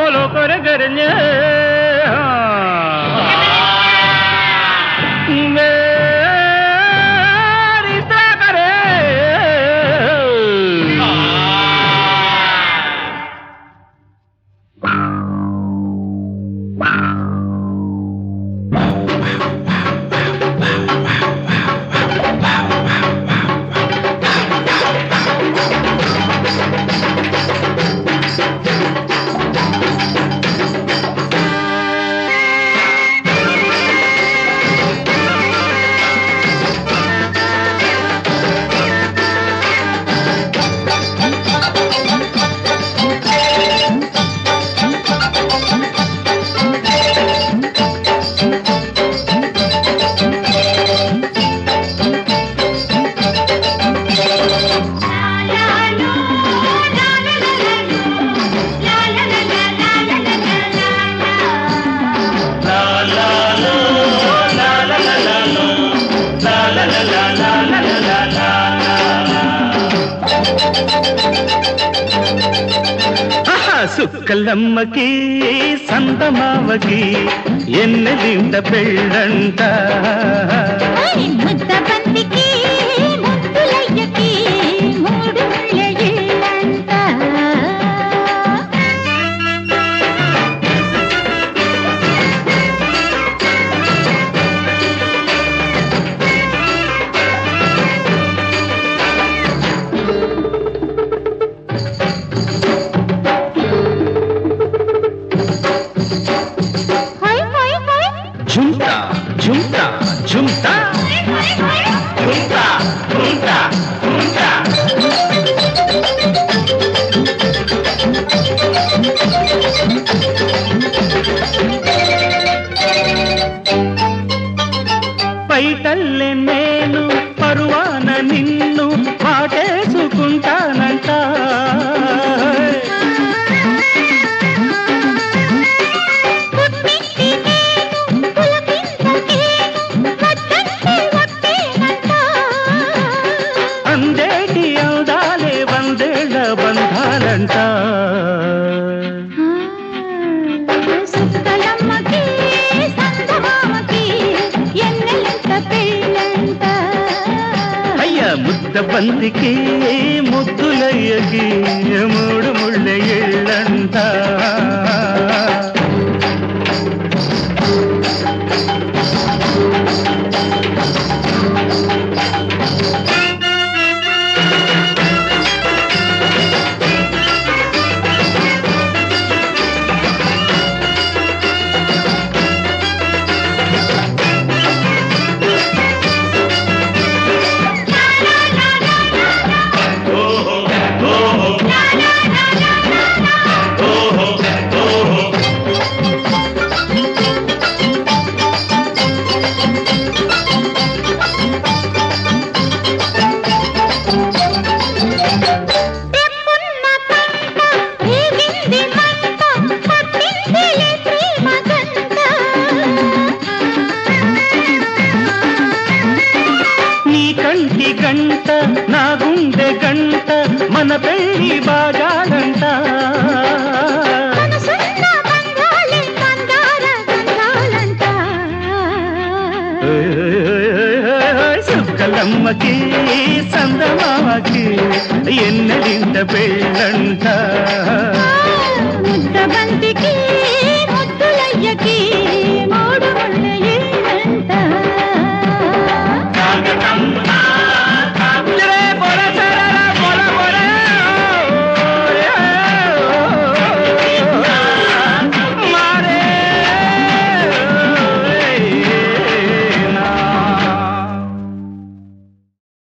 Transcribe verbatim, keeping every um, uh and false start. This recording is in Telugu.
lo correggergne సుక్కలమ్మకి సందమావకి ఎన్నెలింట పెళ్ళంట ముద్ద బంతికి ముద్దులయ్యకి మూడు ముళ్ళ झुमता झुमता झुमता झुमता झुमता झुमता పైటల్లె నేను పరువాన నిన్ను పాటేసుకుంటానంట అందేటి అందాలే వందేళ్ల బంధాలంట సుక్కలమ్మకి సందమావకి ఎన్నెలింట పెళ్ళంట అయ్య ముద్ద బంతికి ముద్దులయ్యకి మూడు ముళ్ళ ఇళ్ళంట గంట నా గుండె గంట మన పెళ్లి బాగాలంట సుక్కలమ్మకి సందమావకి ఎన్నెలింట పెళ్ళంట